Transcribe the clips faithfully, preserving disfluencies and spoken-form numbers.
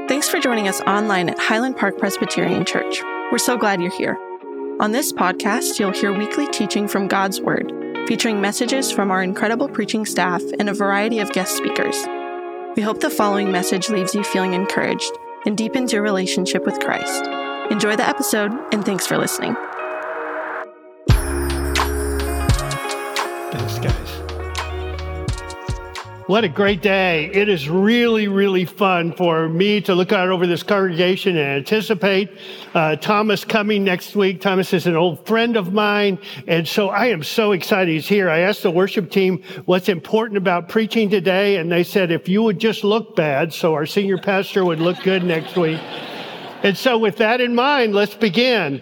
Thanks for joining us online at Highland Park Presbyterian Church. We're so glad you're here. On this podcast, you'll hear weekly teaching from God's Word, featuring messages from our incredible preaching staff and a variety of guest speakers. We hope the following message leaves you feeling encouraged and deepens your relationship with Christ. Enjoy the episode, and thanks for listening. Thanks, guys. What a great day. It is really, really fun for me to look out over this congregation and anticipate uh, Thomas coming next week. Thomas is an old friend of mine, and so I am so excited he's here. I asked the worship team what's important about preaching today, and they said if you would just look bad, so our senior pastor would look good next week. And so with that in mind, let's begin.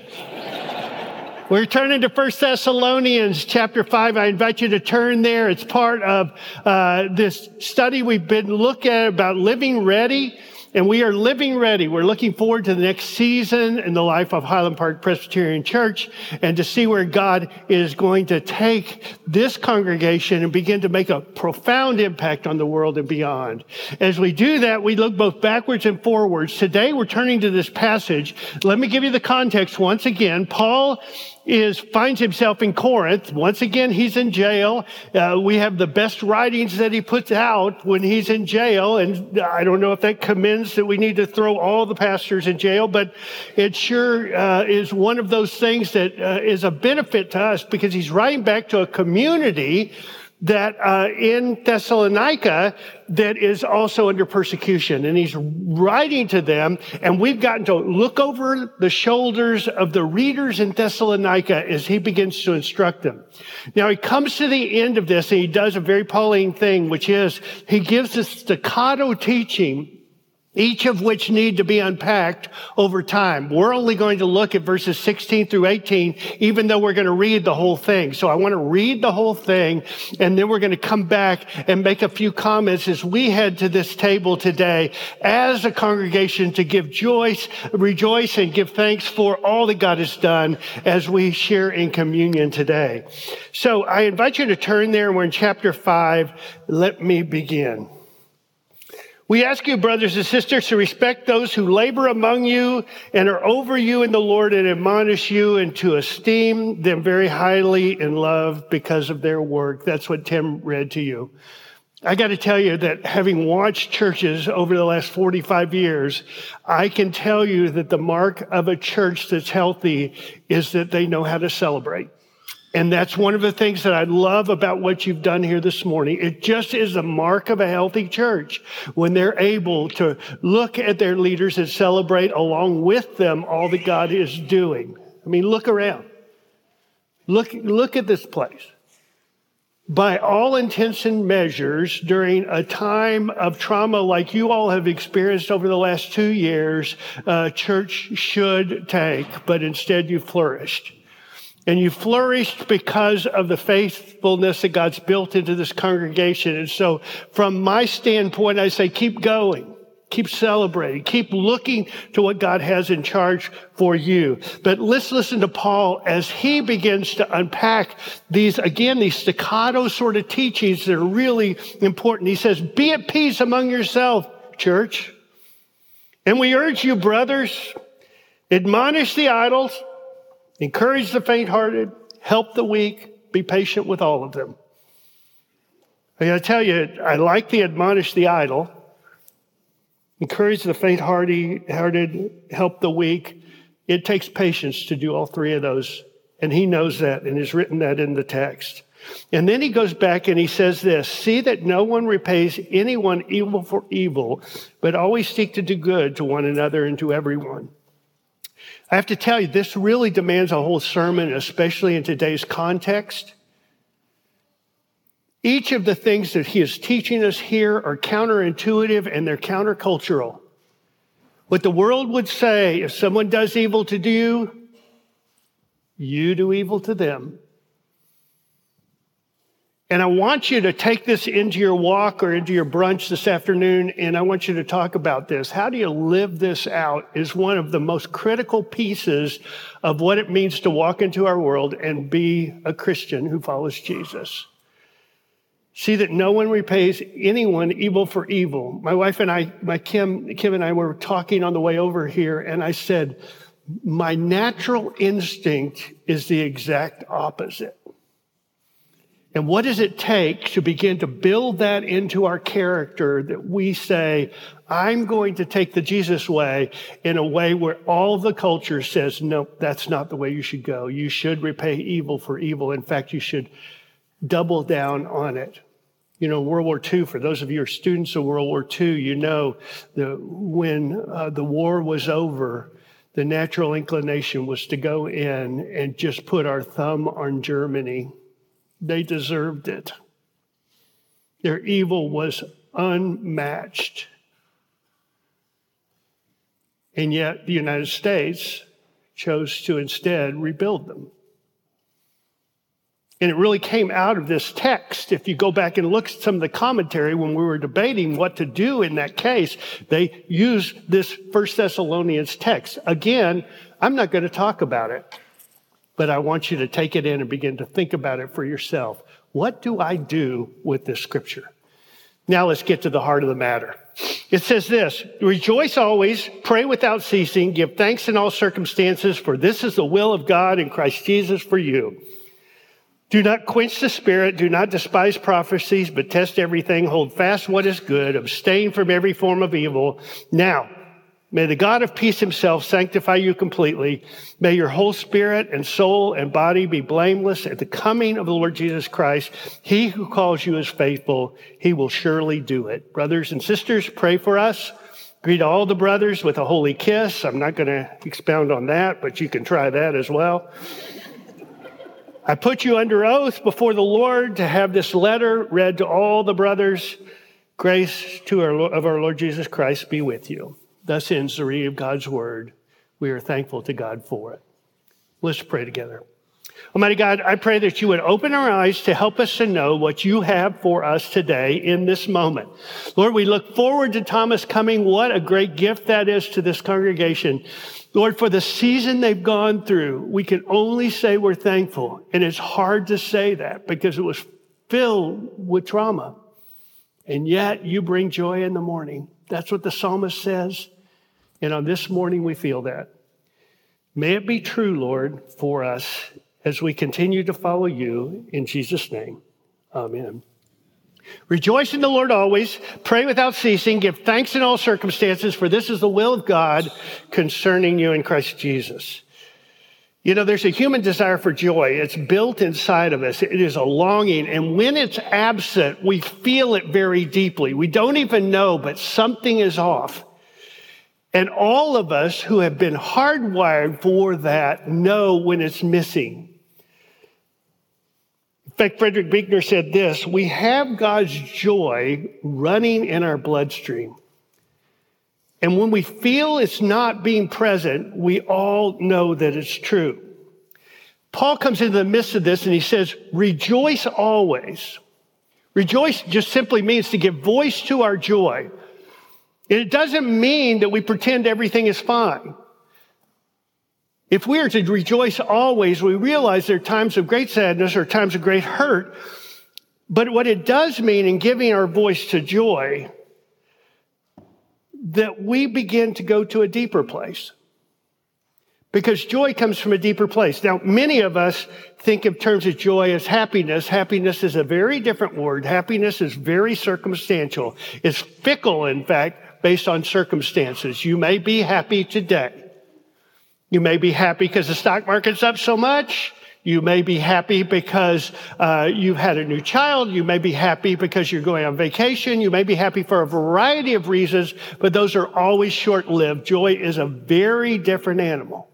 We're turning to First Thessalonians chapter five. I invite you to turn there. It's part of uh, this study we've been looking at about living ready. And we are living ready. We're looking forward to the next season in the life of Highland Park Presbyterian Church and to see where God is going to take this congregation and begin to make a profound impact on the world and beyond. As we do that, we look both backwards and forwards. Today, we're turning to this passage. Let me give you the context once again. Paul is finds himself in Corinth. Once again, he's in jail. Uh, we have the best writings that he puts out when he's in jail. And I don't know if that commends that we need to throw all the pastors in jail, but it sure uh, is one of those things that uh, is a benefit to us because he's writing back to a community that uh, in Thessalonica that is also under persecution. And he's writing to them, and we've gotten to look over the shoulders of the readers in Thessalonica as he begins to instruct them. Now, he comes to the end of this, and he does a very Pauline thing, which is he gives us staccato teaching, each of which need to be unpacked over time. We're only going to look at verses sixteen through eighteen, even though we're going to read the whole thing. So I want to read the whole thing, and then we're going to come back and make a few comments as we head to this table today as a congregation to give joy, rejoice, and give thanks for all that God has done as we share in communion today. So I invite you to turn there. We're in chapter five. Let me begin. We ask you, brothers and sisters, to respect those who labor among you and are over you in the Lord and admonish you, and to esteem them very highly in love because of their work. That's what Tim read to you. I got to tell you that having watched churches over the last forty-five years, I can tell you that the mark of a church that's healthy is that they know how to celebrate. And that's one of the things that I love about what you've done here this morning. It just is a mark of a healthy church when they're able to look at their leaders and celebrate along with them all that God is doing. I mean, look around. Look, look at this place. By all intents and measures, during a time of trauma like you all have experienced over the last two years, uh, church should tank, but instead you flourished. And you flourished because of the faithfulness that God's built into this congregation. And so from my standpoint, I say, keep going, keep celebrating, keep looking to what God has in charge for you. But let's listen to Paul as he begins to unpack these, again, these staccato sort of teachings that are really important. He says, be at peace among yourself, church. And we urge you, brothers, admonish the idols, encourage the faint-hearted, help the weak, be patient with all of them. I got to tell you, I like the admonish the idle, encourage the faint-hearted, help the weak. It takes patience to do all three of those, and he knows that and has written that in the text. And then he goes back and he says this, see that no one repays anyone evil for evil, but always seek to do good to one another and to everyone. I have to tell you, this really demands a whole sermon, especially in today's context. Each of the things that he is teaching us here are counterintuitive and they're countercultural. What the world would say, if someone does evil to you, you do evil to them. And I want you to take this into your walk or into your brunch this afternoon, and I want you to talk about this. How do you live this out is one of the most critical pieces of what it means to walk into our world and be a Christian who follows Jesus. See that no one repays anyone evil for evil. My wife and I, my Kim, Kim and I were talking on the way over here, and I said, my natural instinct is the exact opposite. And what does it take to begin to build that into our character that we say, I'm going to take the Jesus way in a way where all the culture says, no, that's not the way you should go. You should repay evil for evil. In fact, you should double down on it. You know, World War Two, for those of you who are students of World War Two, you know that when uh, the war was over, the natural inclination was to go in and just put our thumb on Germany. They deserved it. Their evil was unmatched. And yet the United States chose to instead rebuild them. And it really came out of this text. If you go back and look at some of the commentary when we were debating what to do in that case, they used this First Thessalonians text. Again, I'm not going to talk about it, but I want you to take it in and begin to think about it for yourself. What do I do with this scripture? Now let's get to the heart of the matter. It says this, rejoice always, pray without ceasing, give thanks in all circumstances, for this is the will of God in Christ Jesus for you. Do not quench the spirit, do not despise prophecies, but test everything, hold fast what is good, abstain from every form of evil. Now, may the God of peace himself sanctify you completely. May your whole spirit and soul and body be blameless at the coming of the Lord Jesus Christ. He who calls you is faithful. He will surely do it. Brothers and sisters, pray for us. Greet all the brothers with a holy kiss. I'm not going to expound on that, but you can try that as well. I put you under oath before the Lord to have this letter read to all the brothers. Grace to our, of our Lord Jesus Christ be with you. Thus ends the reading of God's word. We are thankful to God for it. Let's pray together. Almighty God, I pray that you would open our eyes to help us to know what you have for us today in this moment. Lord, we look forward to Thomas coming. What a great gift that is to this congregation. Lord, for the season they've gone through, we can only say we're thankful. And it's hard to say that because it was filled with trauma. And yet you bring joy in the morning. That's what the psalmist says. And on this morning, we feel that. May it be true, Lord, for us as we continue to follow you in Jesus' name. Amen. Rejoice in the Lord always. Pray without ceasing. Give thanks in all circumstances, for this is the will of God concerning you in Christ Jesus. You know, there's a human desire for joy. It's built inside of us. It is a longing. And when it's absent, we feel it very deeply. We don't even know, but something is off. And all of us who have been hardwired for that know when it's missing. In fact, Frederick Buechner said this, we have God's joy running in our bloodstream. And when we feel it's not being present, we all know that it's true. Paul comes into the midst of this and he says, rejoice always. Rejoice just simply means to give voice to our joy. And it doesn't mean that we pretend everything is fine. If we are to rejoice always, we realize there are times of great sadness or times of great hurt. But what it does mean in giving our voice to joy, that we begin to go to a deeper place. Because joy comes from a deeper place. Now, many of us think in terms of joy as happiness. Happiness is a very different word. Happiness is very circumstantial. It's fickle, in fact, based on circumstances. You may be happy today. You may be happy because the stock market's up so much. You may be happy because uh, you've had a new child. You may be happy because you're going on vacation. You may be happy for a variety of reasons, but those are always short-lived. Joy is a very different animal.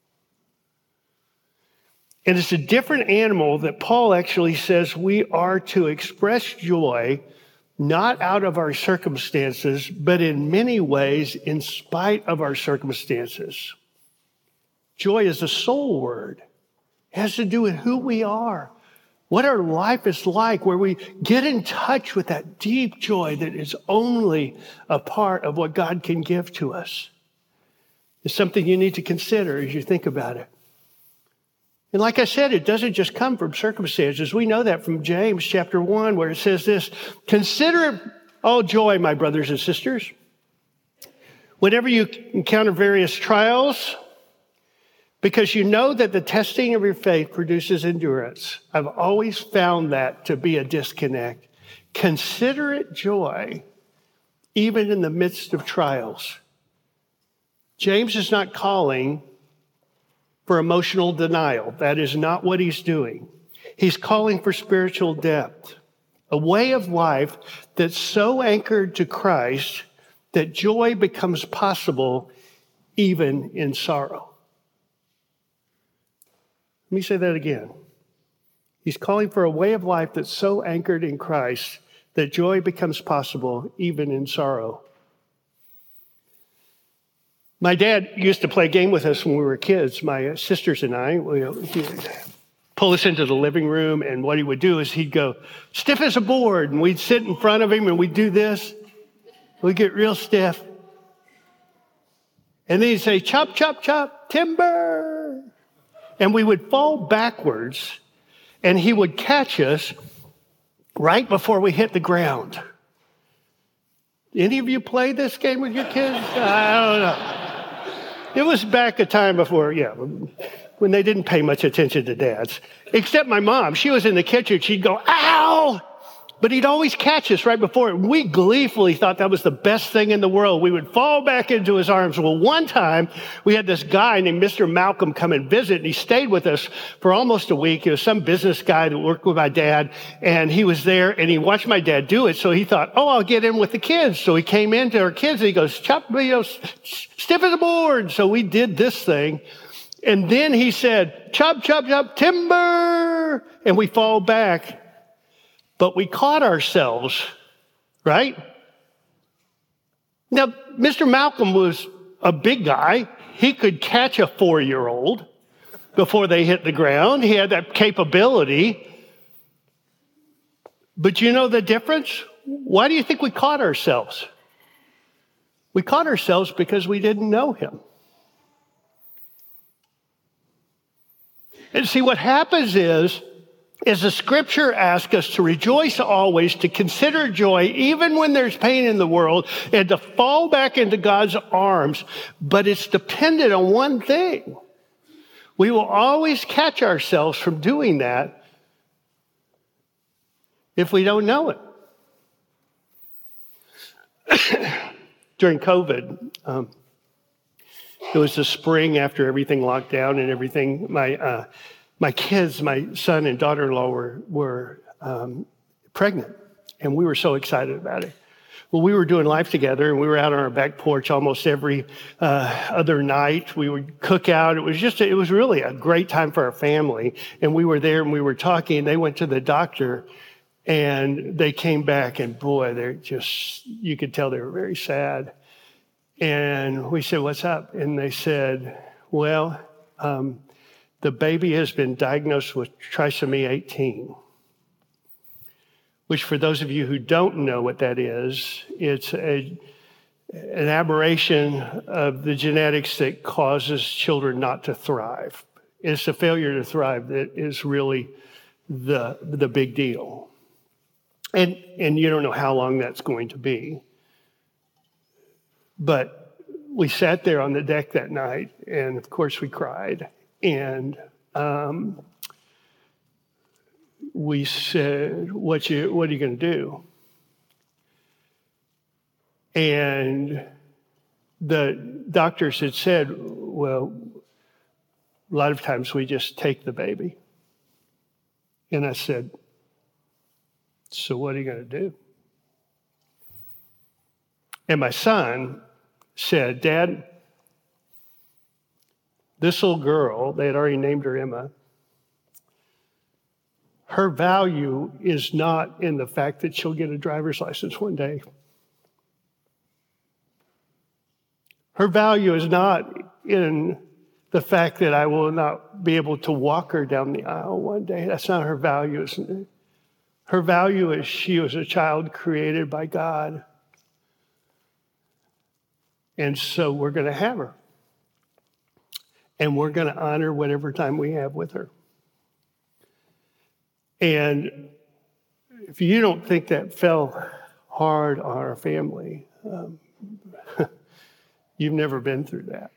And it's a different animal that Paul actually says we are to express joy not out of our circumstances, but in many ways in spite of our circumstances. Joy is a soul word. It has to do with who we are, what our life is like, where we get in touch with that deep joy that is only a part of what God can give to us. It's something you need to consider as you think about it. And like I said, it doesn't just come from circumstances. We know that from James chapter one, where it says this: consider it all joy, my brothers and sisters, whenever you encounter various trials, because you know that the testing of your faith produces endurance. I've always found that to be a disconnect. Consider it joy, even in the midst of trials. James is not calling for emotional denial. That is not what he's doing. He's calling for spiritual depth, a way of life that's so anchored to Christ that joy becomes possible even in sorrow. Let me say that again. He's calling for a way of life that's so anchored in Christ that joy becomes possible even in sorrow. My dad used to play a game with us when we were kids, my sisters and I. We, he'd pull us into the living room, and what he would do is he'd go, stiff as a board, and we'd sit in front of him, and we'd do this. We'd get real stiff. And then he'd say, chop, chop, chop, timber. And we would fall backwards, and he would catch us right before we hit the ground. Any of you play this game with your kids? I don't know. It was back a time before, yeah, when they didn't pay much attention to dads. Except my mom. She was in the kitchen. She'd go, ow! But he'd always catch us right before it. We gleefully thought that was the best thing in the world. We would fall back into his arms. Well, one time, we had this guy named Mister Malcolm come and visit, and he stayed with us for almost a week. He was some business guy that worked with my dad, and he was there, and he watched my dad do it, so he thought, oh, I'll get in with the kids. So he came in to our kids, and he goes, chop, you know, stiff as a board. So we did this thing, and then he said, chop, chop, chop, timber, and we fall back. But we caught ourselves, right? Now, Mister Malcolm was a big guy. He could catch a four-year-old before they hit the ground. He had that capability. But you know the difference? Why do you think we caught ourselves? We caught ourselves because we didn't know him. And see, what happens is, As the scripture asks us to rejoice always, to consider joy even when there's pain in the world, and to fall back into God's arms. But it's dependent on one thing. We will always catch ourselves from doing that if we don't know it. During COVID, um, it was the spring after everything locked down and everything. My uh, My kids, my son and daughter-in-law were, were um, pregnant, and we were so excited about it. Well, we were doing life together, and we were out on our back porch almost every uh, other night. We would cook out. It was just, it was really a great time for our family. And we were there, and we were talking. They went to the doctor, and they came back, and boy, they're just, you could tell they were very sad. And we said, what's up? And they said, well, um, the baby has been diagnosed with trisomy eighteen, which for those of you who don't know what that is, it's a, an aberration of the genetics that causes children not to thrive. It's a failure to thrive that is really the, the big deal. And, and you don't know how long that's going to be. But we sat there on the deck that night, and of course we cried. And um, we said, what, you, what are you going to do? And the doctors had said, well, a lot of times we just take the baby. And I said, so what are you going to do? And my son said, Dad, this little girl, they had already named her Emma, her value is not in the fact that she'll get a driver's license one day. Her value is not in the fact that I will not be able to walk her down the aisle one day. That's not her value, isn't it? Her value is she was a child created by God. And so we're going to have her. And we're going to honor whatever time we have with her. And if you don't think that fell hard on our family, um, you've never been through that.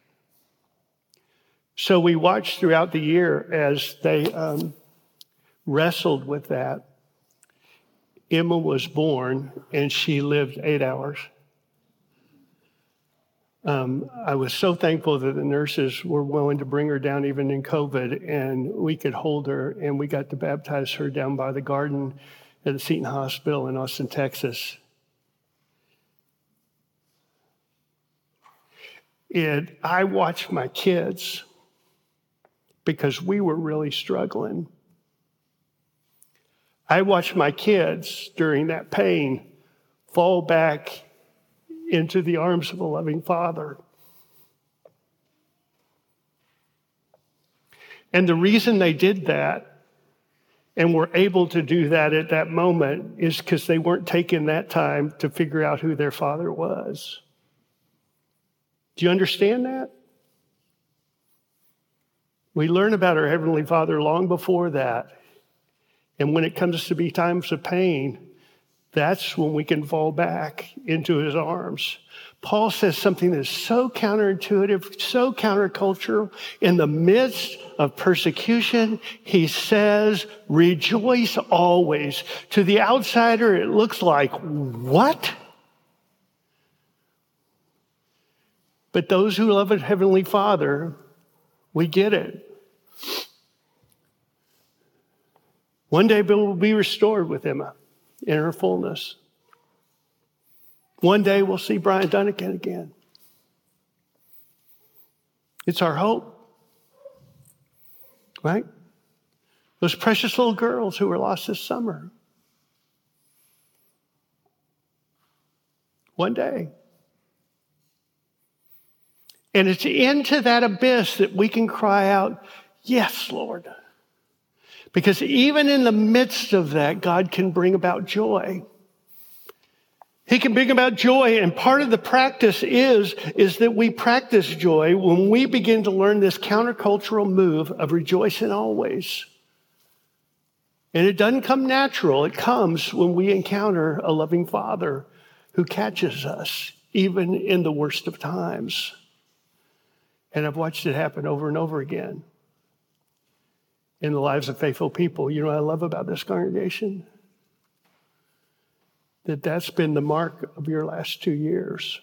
So we watched throughout the year as they um, wrestled with that. Emma was born, and she lived eight hours. Um, I was so thankful that the nurses were willing to bring her down even in COVID, and we could hold her, and we got to baptize her down by the garden at the Seton Hospital in Austin, Texas. And I watched my kids, because we were really struggling. I watched my kids during that pain fall back into the arms of a loving Father. And the reason they did that and were able to do that at that moment is because they weren't taking that time to figure out who their Father was. Do you understand that? We learn about our Heavenly Father long before that. And when it comes to be times of pain, that's when we can fall back into his arms. Paul says something that's so counterintuitive, so countercultural. In the midst of persecution, he says, rejoice always. To the outsider, it looks like, what? But those who love a Heavenly Father, we get it. One day Bill will be restored with Emma in her fullness. One day we'll see Brian Dunnigan again. It's our hope, right? Those precious little girls who were lost this summer. One day. And it's into that abyss that we can cry out, yes, Lord. Because even in the midst of that, God can bring about joy. He can bring about joy, and part of the practice is, is that we practice joy when we begin to learn this countercultural move of rejoicing always. And it doesn't come natural. It comes when we encounter a loving Father who catches us, even in the worst of times. And I've watched it happen over and over again in the lives of faithful people. You know what I love about this congregation? That that's been the mark of your last two years.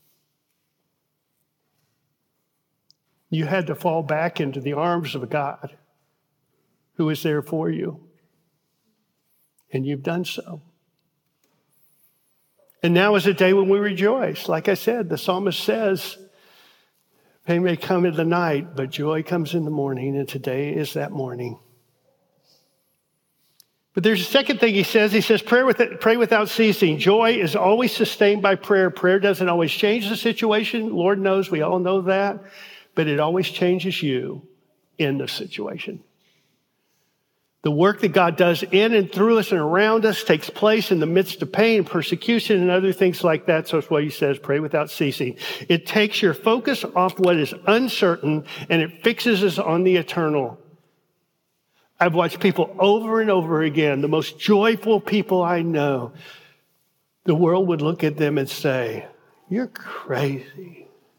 You had to fall back into the arms of a God who is there for you. And you've done so. And now is a day when we rejoice. Like I said, the psalmist says, pain may come in the night, but joy comes in the morning, and today is that morning. But there's a second thing he says. He says, pray, with it, pray without ceasing. Joy is always sustained by prayer. Prayer doesn't always change the situation. Lord knows, we all know that. But it always changes you in the situation. The work that God does in and through us and around us takes place in the midst of pain, persecution, and other things like that. So that's why he says, pray without ceasing. It takes your focus off what is uncertain, and it fixes us on the eternal. I've watched people over and over again, the most joyful people I know. The world would look at them and say, you're crazy.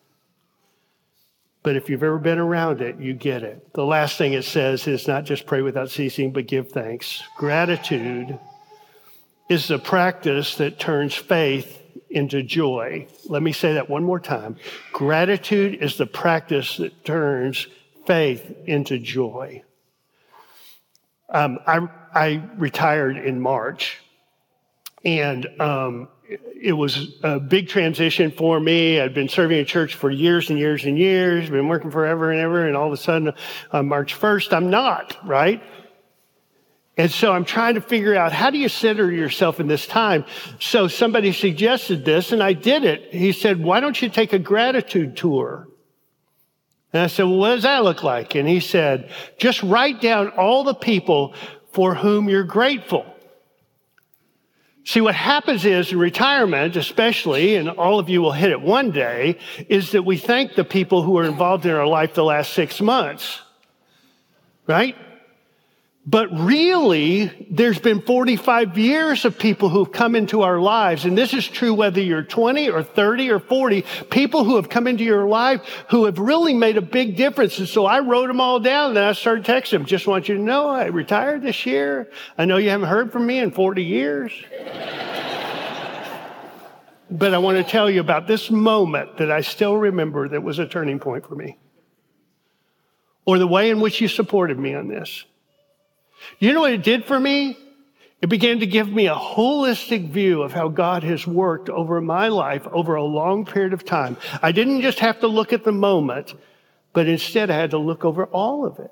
But if you've ever been around it, you get it. The last thing it says is not just pray without ceasing, but give thanks. Gratitude is the practice that turns faith into joy. Let me say that one more time. Gratitude is the practice that turns faith into joy. Um, I, I retired in March, and um, it was a big transition for me. I'd been serving in church for years and years and years, been working forever and ever, and all of a sudden on March first, I'm not, right? And so I'm trying to figure out, how do you center yourself in this time? So somebody suggested this, and I did it. He said, why don't you take a gratitude tour? And I said, well, what does that look like? And he said, just write down all the people for whom you're grateful. See, what happens is in retirement, especially, and all of you will hit it one day, is that we thank the people who are involved in our life the last six months, right? But really, there's been forty-five years of people who've come into our lives. And this is true whether you're twenty or thirty or forty, people who have come into your life who have really made a big difference. And so I wrote them all down and then I started texting them. Just want you to know I retired this year. I know you haven't heard from me in forty years. But I want to tell you about this moment that I still remember that was a turning point for me. Or the way in which you supported me on this. You know what it did for me? It began to give me a holistic view of how God has worked over my life over a long period of time. I didn't just have to look at the moment, but instead I had to look over all of it.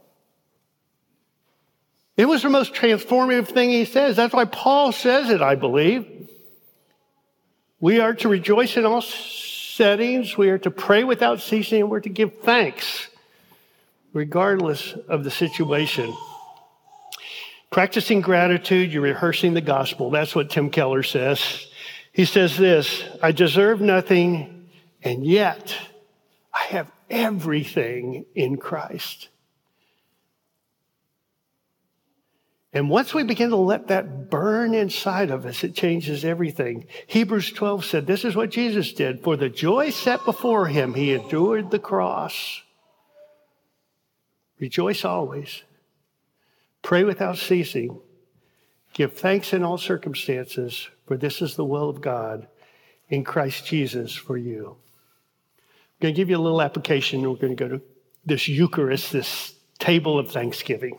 It was the most transformative thing he says. That's why Paul says it, I believe. We are to rejoice in all settings. We are to pray without ceasing, and we're to give thanks regardless of the situation. Practicing gratitude, you're rehearsing the gospel. That's what Tim Keller says. He says this, I deserve nothing, and yet I have everything in Christ. And once we begin to let that burn inside of us, it changes everything. Hebrews twelve said, this is what Jesus did. For the joy set before him, he endured the cross. Rejoice always. Pray without ceasing. Give thanks in all circumstances, for this is the will of God in Christ Jesus for you. I'm going to give you a little application. We're going to go to this Eucharist, this table of thanksgiving.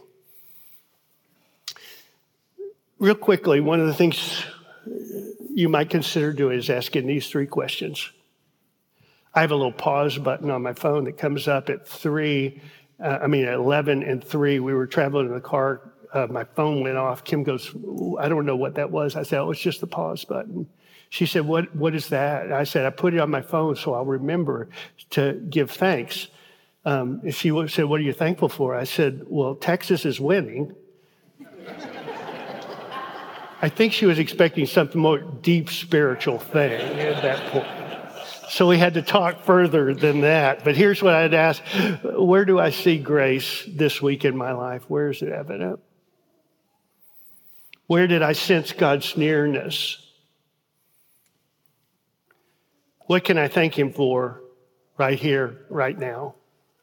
Real quickly, one of the things you might consider doing is asking these three questions. I have a little pause button on my phone that comes up at three. Uh, I mean, at eleven and three, we were traveling in the car. Uh, my phone went off. Kim goes, I don't know what that was. I said, oh, it's just the pause button. She said, what, what is that? And I said, I put it on my phone so I'll remember to give thanks. Um, and she said, what are you thankful for? I said, well, Texas is winning. I think she was expecting something more deep spiritual thing at that point. So we had to talk further than that. But here's what I'd ask. Where do I see grace this week in my life? Where is it evident? Where did I sense God's nearness? What can I thank him for right here, right now?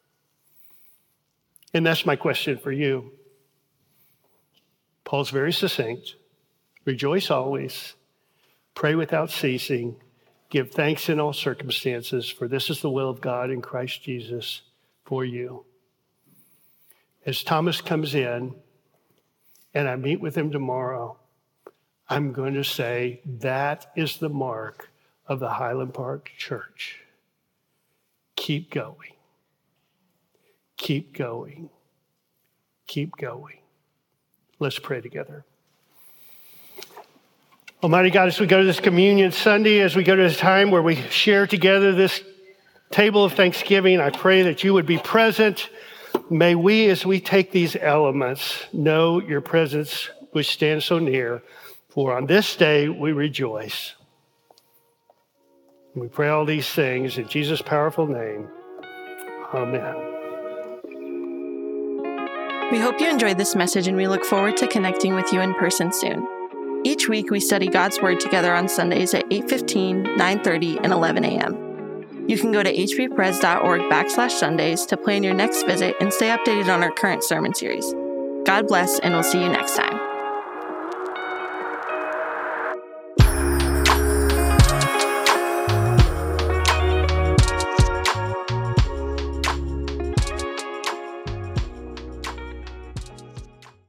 And that's my question for you. Paul's very succinct. Rejoice always. Pray without ceasing. Give thanks in all circumstances, for this is the will of God in Christ Jesus for you. As Thomas comes in and I meet with him tomorrow, I'm going to say that is the mark of the Highland Park Church. Keep going. Keep going. Keep going. Let's pray together. Almighty God, as we go to this Communion Sunday, as we go to this time where we share together this table of thanksgiving, I pray that you would be present. May we, as we take these elements, know your presence which stands so near. For on this day we rejoice. We pray all these things in Jesus' powerful name. Amen. We hope you enjoyed this message, and we look forward to connecting with you in person soon. Each week, we study God's Word together on Sundays at eight fifteen, nine thirty, and eleven a.m. You can go to hppres.org backslash Sundays to plan your next visit and stay updated on our current sermon series. God bless, and we'll see you next time.